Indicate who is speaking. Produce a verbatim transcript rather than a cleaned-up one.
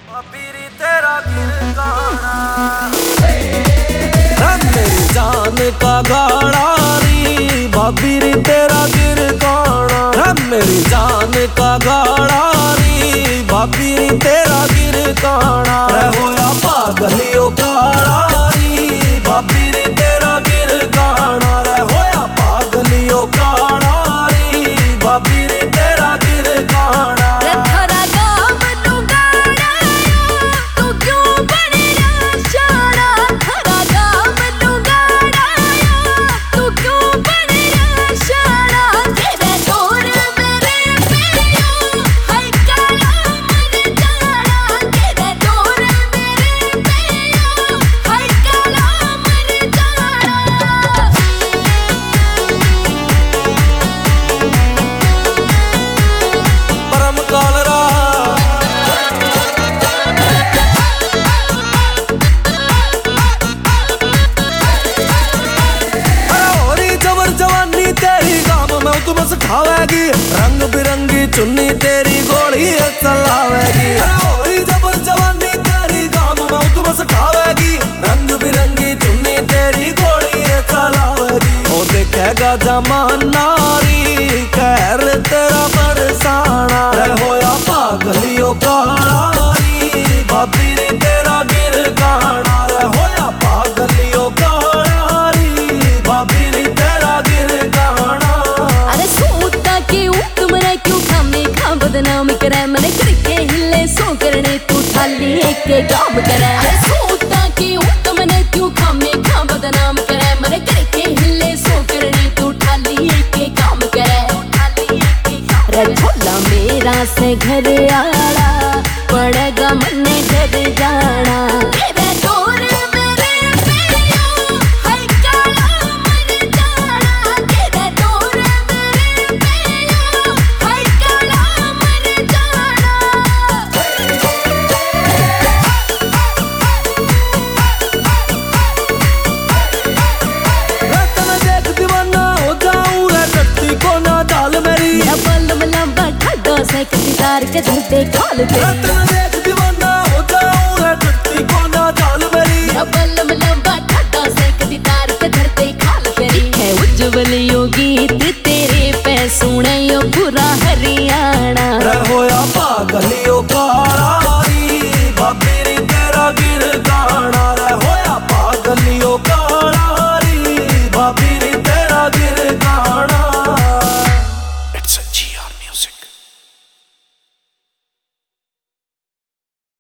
Speaker 1: मेरी तेरा गिरगाना मेरी जान का गाड़ा री भाभी री तेरा गिरगाना मेरी जान का गाड़ा री भाभी री तेरा गिरगाना होया पागलियों गाड़ा री भाभी री तेरा गिरगाना होया पागलियों गाड़ा री भाभी री तेरा गिरगाना खावेगी रंग बिरंगी चुन्नी तेरी गोली चलावेगी जबर जवानी तेरी गाम में तू बस खावेगी रंग बिरंगी चुन्नी तेरी गोली चलावेगी ओ देखेगा जमाना री खैर तेरा बरसाना होया पागलियों गाना री भाभी री तेरा गिरगाना होया पागलियों गाना री भाभी री तेरा गिरगाना
Speaker 2: बदनाम करे मने करके हिले सो करने तू थाली एक काम करे सोता की उत मने क्यों खामे खा बदनाम करे मने करके हिले सो करने तू थाली एक काम करे रे झोला मेरा से घर आड़ा पड़ेगा मने घर जाना से तार के धरते खोल दे।